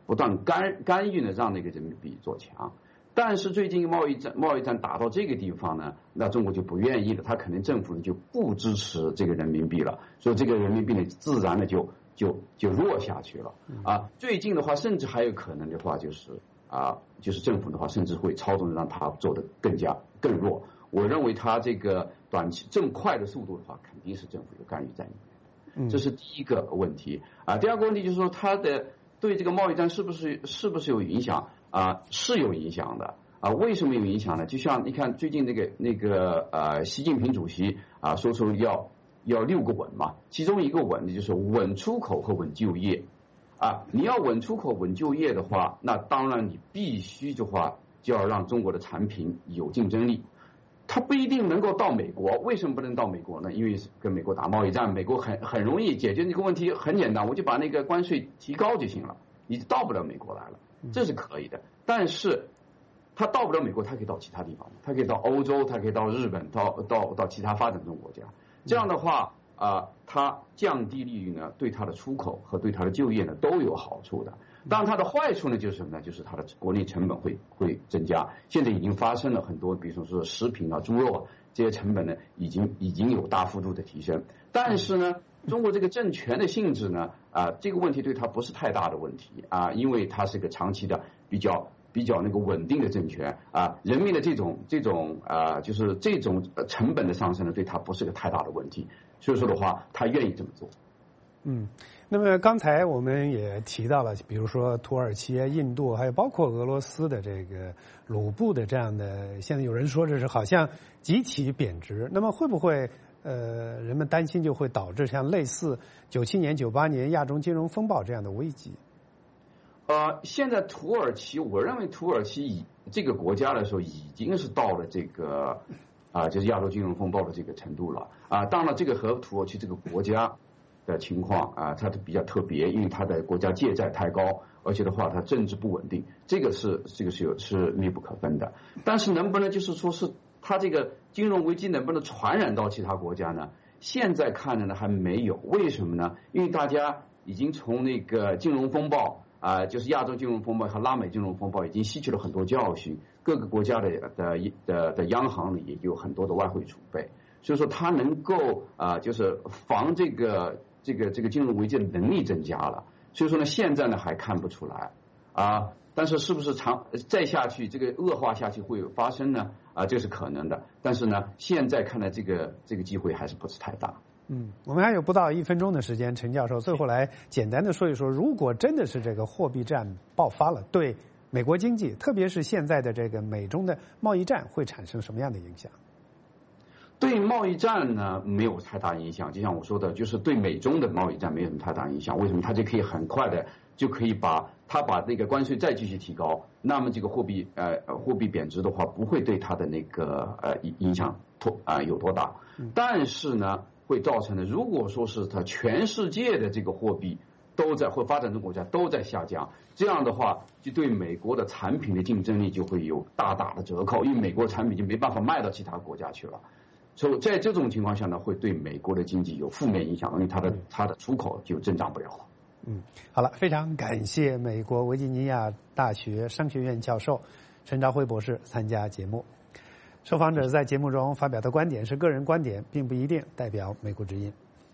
[SPEAKER 23] 不断干干预呢，让那个人民币做强。但是最近贸易战贸易战打到这个地方呢，那中国就不愿意了，他可能政府呢就不支持这个人民币了，所以这个人民币呢自然的就就就弱下去了啊。最近的话，甚至还有可能的话就是啊，就是政府的话，甚至会操纵让它做得更加更弱。我认为它这个短期这么快的速度的话，肯定是政府有干预在里面，这是第一个问题啊。第二个问题就是说，它的对这个贸易战是不是是不是有影响？啊，是有影响的啊。为什么有影响呢？就像你看最近那个那个呃，习近平主席啊说出要要六个稳嘛，其中一个稳的就是稳出口和稳就业啊。你要稳出口稳就业的话，那当然你必须的话就要让中国的产品有竞争力。它不一定能够到美国，为什么不能到美国呢？因为跟美国打贸易战，美国很很容易解决这个问题，很简单，我就把那个关税提高就行了，你到不了美国来了。这是可以的，但是它到不了美国，它可以到其他地方，它可以到欧洲，它可以到日本，到到到其他发展中国家。这样的话啊、呃，它降低利率呢，对它的出口和对它的就业呢都有好处的。当然，它的坏处呢就是什么呢？就是它的国内成本会会增加。现在已经发生了很多，比如说食品啊、猪肉啊这些成本呢，已经已经有大幅度的提升。但是呢，中国这个政权的性质呢，啊、呃，这个问题对它不是太大的问题啊、呃，因为它是个长期的比较比较那个稳定的政权啊、呃，人民的这种这种啊、呃，就是这种成本的上升呢，对它不是个太大的问题。所以说的话，他愿意这么做。
[SPEAKER 1] 嗯，那么刚才我们也提到了，比如说土耳其、印度，还有包括俄罗斯的这个卢布的这样的，现在有人说这是好像极其贬值。那么会不会？呃，人们担心就会导致像类似九七年、九八年亚洲金融风暴这样的危机。
[SPEAKER 23] 呃，现在土耳其，我认为土耳其以这个国家来说，已经是到了这个啊、呃，就是亚洲金融风暴的这个程度了啊、呃。当然，这个和土耳其这个国家的情况啊、呃，它比较特别，因为它的国家借债太高，而且的话，它政治不稳定，这个是这个是有是密不可分的。但是能不能就是说是？它这个金融危机能不能传染到其他国家呢？现在看的呢还没有，为什么呢？因为大家已经从那个金融风暴啊、呃，就是亚洲金融风暴和拉美金融风暴已经吸取了很多教训，各个国家的的的的央行呢也有很多的外汇储备，所以说它能够啊、呃、就是防这个这个这个金融危机的能力增加了，所以说呢现在呢还看不出来啊。但是是不是长再下去，这个恶化下去会有发生呢？啊，这是可能的。但是呢，现在看来这个这个机会还是不是太大。
[SPEAKER 1] 嗯，我们还有不到一分钟的时间，陈教授，最后来简单的说一说，如果真的是这个货币战爆发了，对美国经济，特别是现在的这个美中的贸易战，会产生什么样的影响？
[SPEAKER 23] 对贸易战呢没有太大影响，就像我说的，就是对美中的贸易战没有什么太大影响。为什么？它就可以很快的就可以把它把那个关税再继续提高，那么这个货币呃货币贬值的话，不会对它的那个呃影响多啊、呃、有多大。但是呢，会造成的，如果说是它全世界的这个货币都在或发展中国家都在下降，这样的话就对美国的产品的竞争力就会有大大的折扣，因为美国产品就没办法卖到其他国家去了。所以在这种情况下呢，会对美国的经济有负面影响，因为它的它的出口就增长不了了。
[SPEAKER 1] 嗯，好了，非常感谢美国维吉尼亚大学商学院教授陈朝辉博士参加节目。受访者在节目中发表的观点是个人观点，并不一定代表美国之音。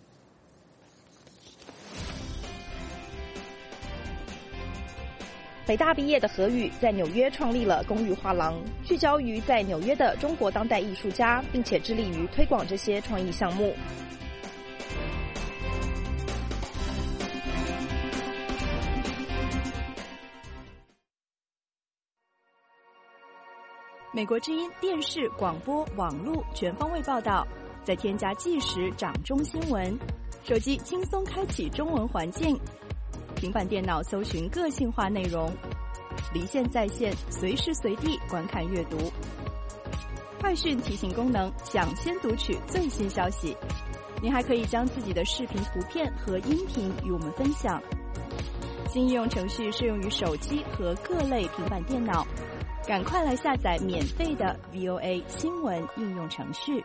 [SPEAKER 2] 北大毕业的何宇在纽约创立了公寓画廊，聚焦于在纽约的中国当代艺术家，并且致力于推广这些创意项目。
[SPEAKER 6] 美国之音电视、广播、网络全方位报道，再添加即时掌中新闻，手机轻松开启中文环境。平板电脑搜寻个性化内容，离线在线，随时随地观看阅读。快讯提醒功能，抢先读取最新消息。您还可以将自己的视频、图片和音频与我们分享。新应用程序适用于手机和各类平板电脑，赶快来下载免费的 V O A 新闻应用程序。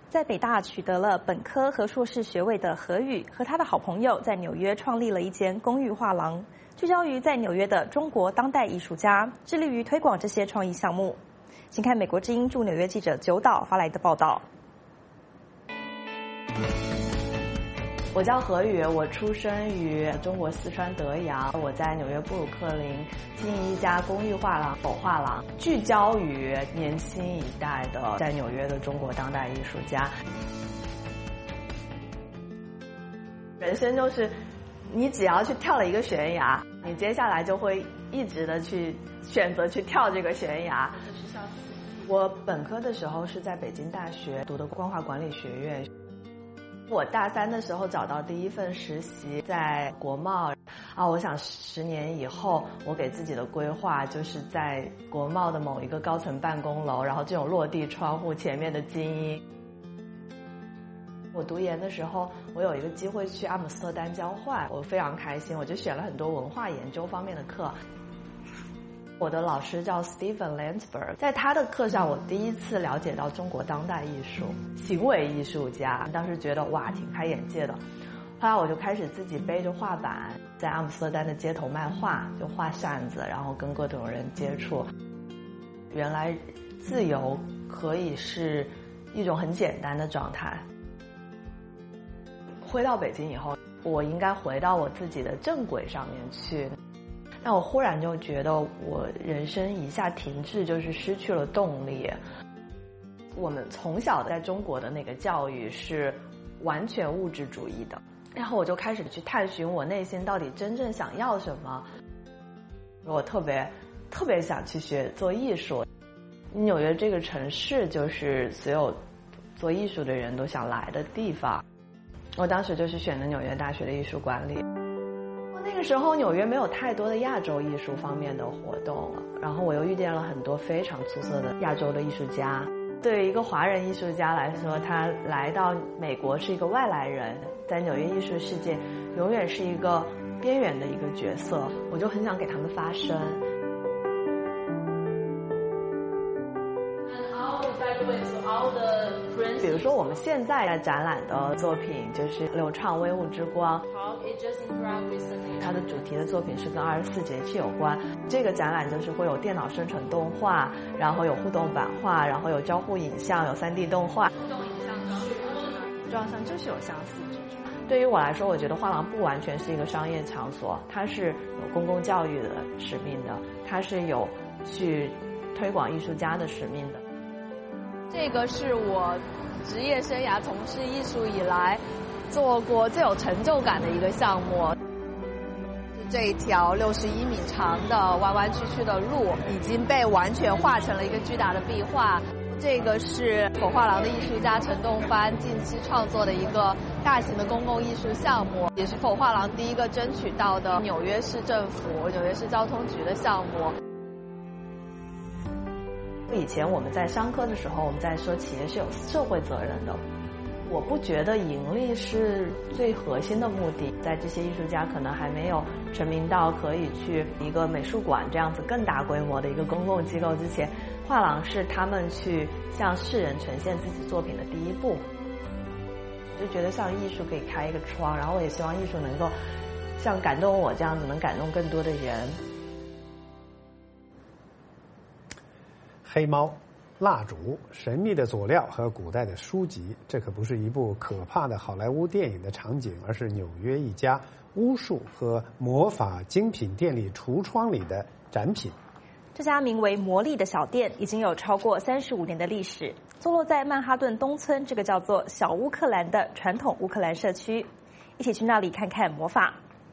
[SPEAKER 2] 在北大取得了本科和硕士学位的何宇，和他的好朋友在纽约创立了一间公寓画廊，聚焦于在纽约的中国当代艺术家，致力于推广这些创意项目。请看美国之音驻纽约记者九岛发来的报道。
[SPEAKER 3] 我叫何宇，我出生于中国四川德阳，我在纽约布鲁克林经营一家公寓画廊否画廊，聚焦于年轻一代的在纽约的中国当代艺术家。人生就是你只要去跳了一个悬崖，你接下来就会一直的去选择去跳这个悬崖。我本科的时候是在北京大学读的光华管理学院。我大三的时候找到第一份实习在国贸啊，我想十年以后我给自己的规划就是在国贸的某一个高层办公楼，然后这种落地窗户前面的精英。我读研的时候，我有一个机会去阿姆斯特丹交换，我非常开心，我就选了很多文化研究方面的课。我的老师叫 Stephen Landsberg， 在他的课上，我第一次了解到中国当代艺术、行为艺术家，当时觉得哇，挺开眼界的。后来我就开始自己背着画板，在阿姆斯特丹的街头卖画，就画扇子，然后跟各种人接触。原来自由可以是一种很简单的状态。回到北京以后，我应该回到我自己的正轨上面去。但我忽然就觉得我人生一下停滞，就是失去了动力。我们从小在中国的那个教育是完全物质主义的，然后我就开始去探寻我内心到底真正想要什么。我特别特别想去学做艺术。纽约这个城市就是所有做艺术的人都想来的地方。我当时就是选的纽约大学的艺术管理。那个时候纽约没有太多的亚洲艺术方面的活动，然后我又遇见了很多非常出色的亚洲的艺术家。对于一个华人艺术家来说，他来到美国是一个外来人，在纽约艺术世界永远是一个边缘的一个角色，我就很想给他们发声。比如说我们现在在展览的作品就是流畅微雾之光，它的主题的作品是跟二十四节气有关。这个展览就是会有电脑生成动画，然后有互动版画，然后有交互影像，有 三 D 动画。互动影像装上就是有相似之处。对于我来说，我觉得画廊不完全是一个商业场所，它是有公共教育的使命的，它是有去推广艺术家的使命的。
[SPEAKER 8] 这个是我职业生涯从事艺术以来做过最有成就感的一个项目。这一条六十一米长的弯弯曲曲的路已经被完全画成了一个巨大的壁画。这个是否画廊的艺术家陈栋帆近期创作的一个大型的公共艺术项目，也是否画廊第一个争取到的纽约市政府、纽约市交通局的项目。以前我们在商科的时候，我们在说企业是有社会责任的。我不觉得盈利是最核心的目的，在这些艺术家可能还没有成名到可以去一个美术馆这样子更大规模的一个公共机构之前，画廊是他们去向世人呈现自己作品的第一步。就觉得像艺术可以开一个窗，然后我也希望艺术能够像感动我这样子，能感动更多的人。
[SPEAKER 1] 黑猫、蜡烛、神秘的佐料和古代的书籍，这可不是一部可怕的好莱坞电影的场景，而是纽约一家巫术和魔法精品店里橱窗里的展品。
[SPEAKER 2] 这家名为魔力的小店已经有超过三十五年的历史，坐落在曼哈顿东村这个叫做小乌克兰的传统乌克兰社区。一起去那里看看魔法。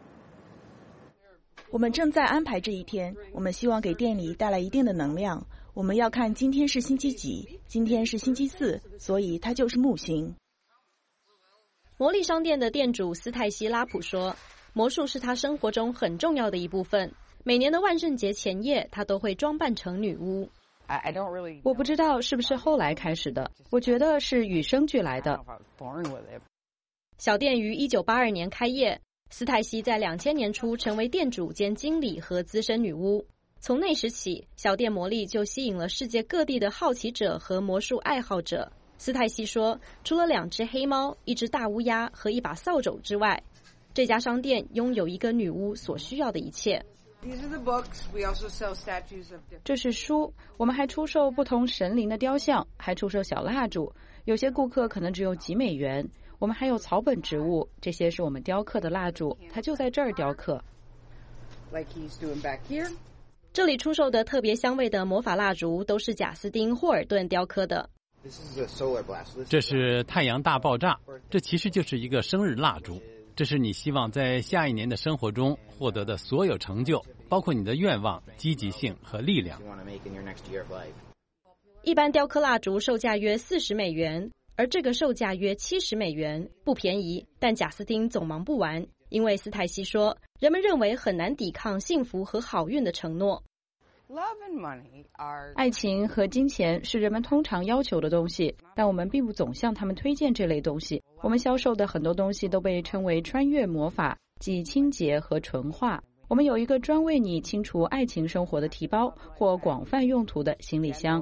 [SPEAKER 6] 我们正在安排这一天，我们希望给店里带来一定的能量。我们要看今天是星期几，今天是星期四，所以它就是木星。
[SPEAKER 11] 魔力商店的店主斯泰西拉普说，魔术是他生活中很重要的一部分。每年的万圣节前夜，他都会装扮成女巫。
[SPEAKER 7] 我不知道是不是后来开始的，我觉得是与生俱来的。
[SPEAKER 11] 小店于一九八二年开业，斯泰西在两千年初成为店主兼经理和资深女巫。从那时起，小店魔力就吸引了世界各地的好奇者和魔术爱好者。 斯泰西说，除了两只黑猫、一只大乌鸦和一把扫帚之外，这家商店拥有一个女巫所需要的一切。
[SPEAKER 7] 这是书，我们还出售不同神灵的雕像，还出售小蜡烛。有些顾客可能只有几美元。我们还有草本植物，这些是我们雕刻的蜡烛，它就在这儿雕刻。
[SPEAKER 11] 这里出售的特别香味的魔法蜡烛都是贾斯汀·霍尔顿雕刻的。
[SPEAKER 5] 这是太阳大爆炸，这其实就是一个生日蜡烛。这是你希望在下一年的生活中获得的所有成就，包括你的愿望、积极性和力量。
[SPEAKER 11] 一般雕刻蜡烛售价约四十美元，而这个售价约七十美元，不便宜。但贾斯汀总忙不完，因为斯泰西说，人们认为很难抵抗幸福和好运的承诺。
[SPEAKER 7] 爱情和金钱是人们通常要求的东西，但我们并不总向他们推荐这类东西。我们销售的很多东西都被称为穿越魔法，即清洁和纯化。我们有一个专为你清除爱情生活的提包，或广泛用途的行李箱。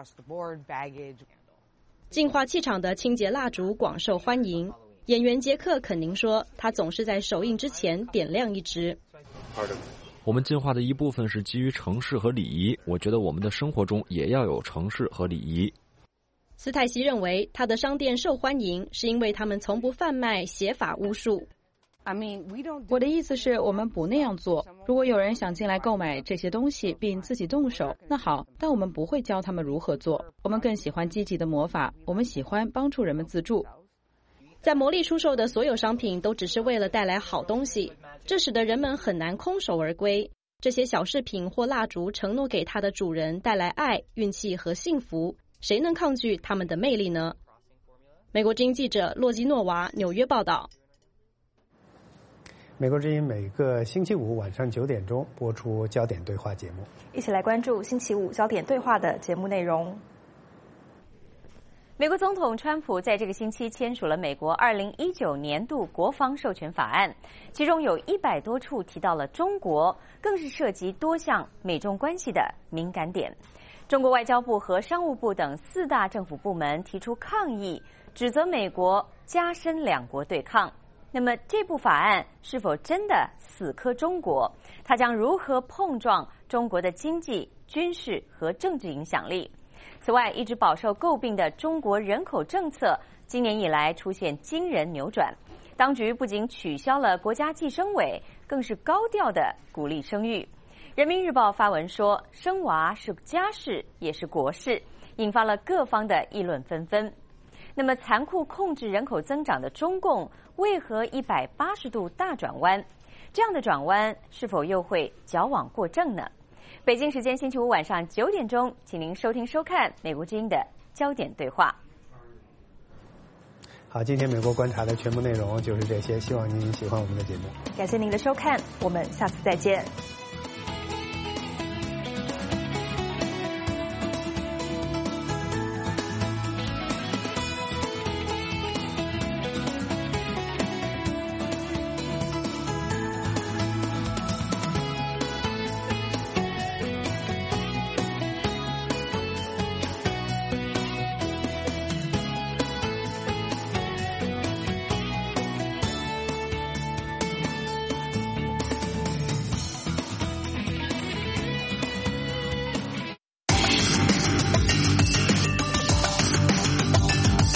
[SPEAKER 11] 净化气场的清洁蜡烛广受欢迎。演员杰克·肯宁说，他总是在首映之前点亮一支。
[SPEAKER 4] 我们进化的一部分是基于程式和礼仪，我觉得我们的生活中也要有程式和礼仪。
[SPEAKER 11] 斯泰西认为，他的商店受欢迎是因为他们从不贩卖邪法巫术。
[SPEAKER 7] 我的意思是，我们不那样做。如果有人想进来购买这些东西并自己动手，那好，但我们不会教他们如何做。我们更喜欢积极的魔法，我们喜欢帮助人们自助。
[SPEAKER 11] 在魔力出售的所有商品都只是为了带来好东西，这使得人们很难空手而归。这些小饰品或蜡烛承诺给它的主人带来爱、运气和幸福，谁能抗拒他们的魅力呢？美国之音记者洛基诺娃纽约报道。
[SPEAKER 1] 美国之音每个星期五晚上九点钟播出焦点对话节目，
[SPEAKER 2] 一起来关注星期五焦点对话的节目内容。
[SPEAKER 13] 美国总统川普在这个星期签署了美国二零一九年度国防授权法案，其中有一百多处提到了中国，更是涉及多项美中关系的敏感点。中国外交部和商务部等四大政府部门提出抗议，指责美国加深两国对抗。那么这部法案是否真的死磕中国？它将如何碰撞中国的经济、军事和政治影响力？此外，一直饱受诟病的中国人口政策，今年以来出现惊人扭转。当局不仅取消了国家计生委，更是高调的鼓励生育。人民日报发文说，生娃是家事也是国事，引发了各方的议论纷纷。那么，残酷控制人口增长的中共，为何一百八十度大转弯？这样的转弯是否又会矫枉过正呢？北京时间星期五晚上九点钟，请您收听收看美国之音的焦点对话。
[SPEAKER 1] 好，今天美国观察的全部内容就是这些，希望您喜欢我们的节目。
[SPEAKER 2] 感谢您的收看，我们下次再见。